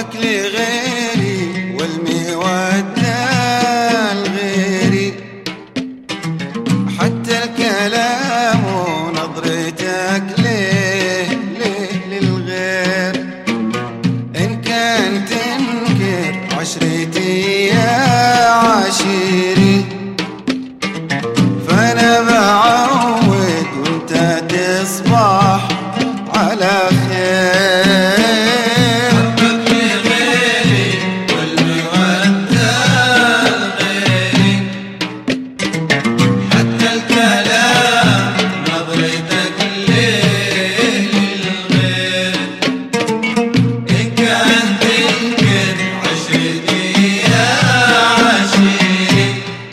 حبك لغيري والمودة لغيري، حتى الكلام ونظرتك ليه للغير. إن كان تنكر عشرتي يا عشيري، فأنا بعود وانت تصبح على خير. حبك لغيري والمودة لغيري، حتى الكلام نظرتك ليه للغير. إن كان تنكر عشرتي يا عشيري،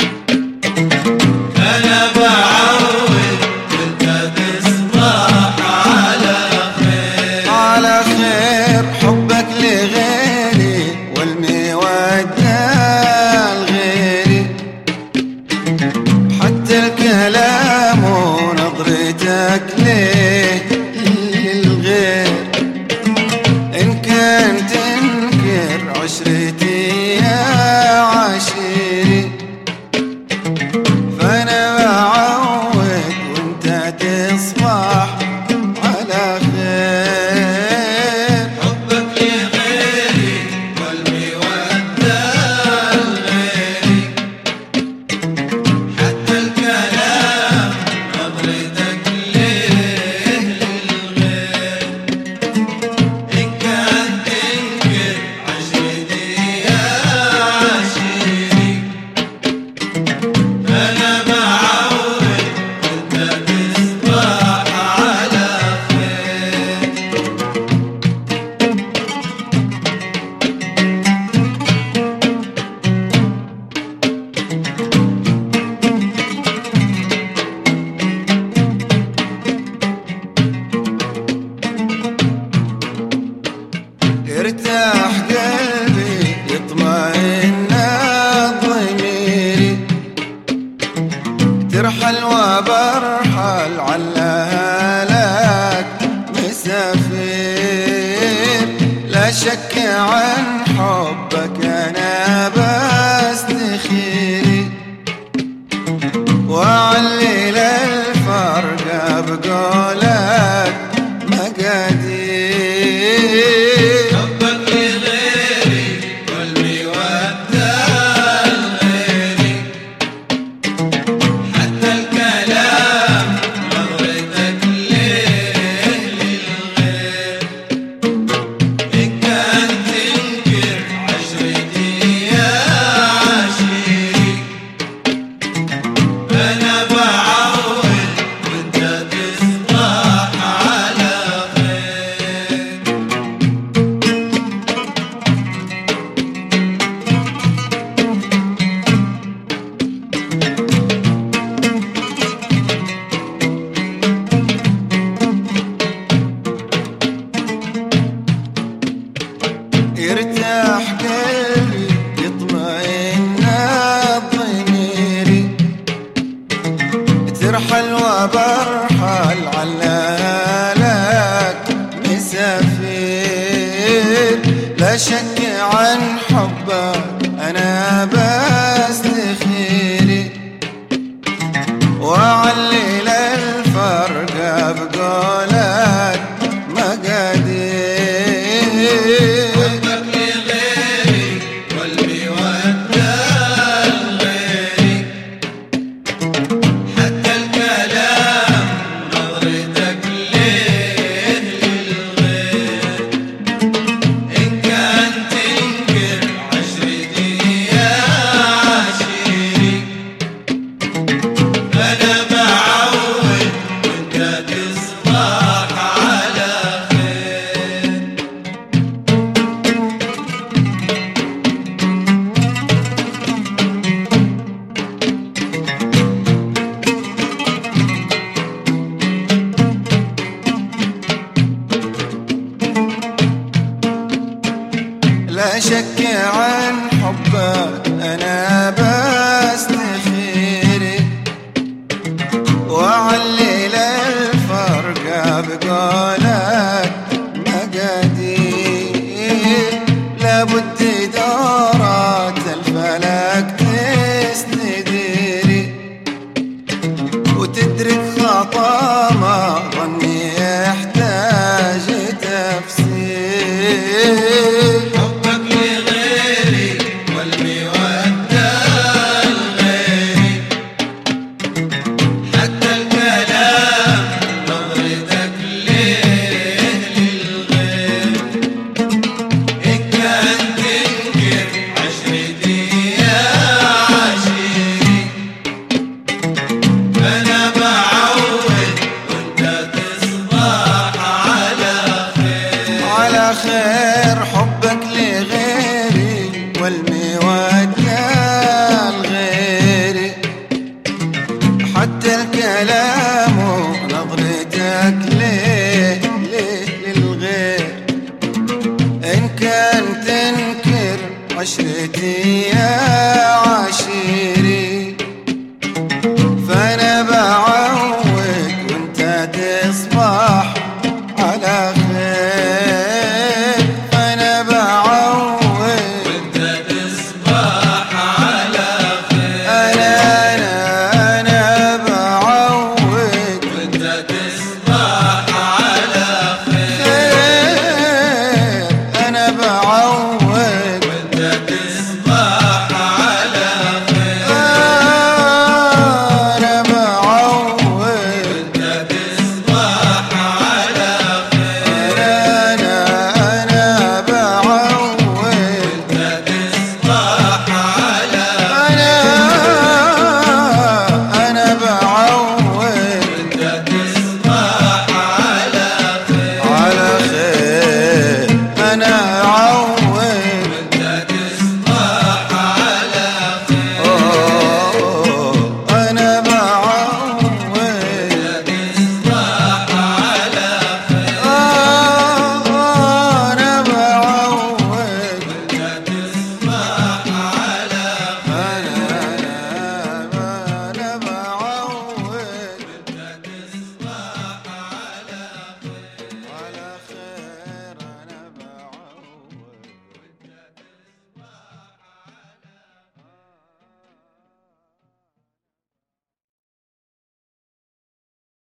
أنا بعود وانت تصبح على خير. على خير حبك لغيري والمودة لغيري، حتى الكلام ونظرتك ليه للغير. إن كان تنكر عشرتي يا عشيري، فأنا بعود وانت تصبح على خير. حبك لغيري والمودة لغيري، حتى الكلام نظرتك ليه للغير. إن كان تنكر عشرتي يا عشيري، أنا بعود وانت تصبح على خير. ارتاح قلبي يطمئن ضميري، ترحل وبرحل علها لك مسافر. لا شك عن حبك أنا بستخيري، وأعلل الفرق بقولك مقادير. حبك لغيري والمودة لغيري، حتى الكلام نظرتك ليه للغير. إن كان تنكر عشرتي يا عشيري، أنا بعود وانت تصبح على خير. يرتاح قلبي يطمئن ضميري، ترحل وبرحل على لك مسافر. لا شك عن حبك أنا بستخيري، وأعلل الفرق بقولك مقادير. حبك لغيري والمودة لغيري، حتى الكلام نظرتك ليه للغير. إن كان تنكر عشرتي يا عشيري، أنا بعود وانت تصبح على خير. لا شك عن حبك أنا بستخيري، وأعلل الفرق بقولك مقادير. لابد دورات الفلك تسندري وتدرك خطا ما ظني يحتاج تفسير. حبك لغيري والمودة لغيري، حتى الكلام نظرتك ليه للغير. إن كان تنكر عشرتي يا عشيري، أنا بعود وأنت تصبح على خير. على خير حبك لغيري والمودة لغيري، حتى الكلام ونظرتك ليه للغير. إن كان تنكر عشرتي يا عشيري، فأنا بعود وأنت تصبح على خير. فأنا بعود وأنت تصبح على خير. أنا بعود وأنت تصبح على خير. خير. أنا بعود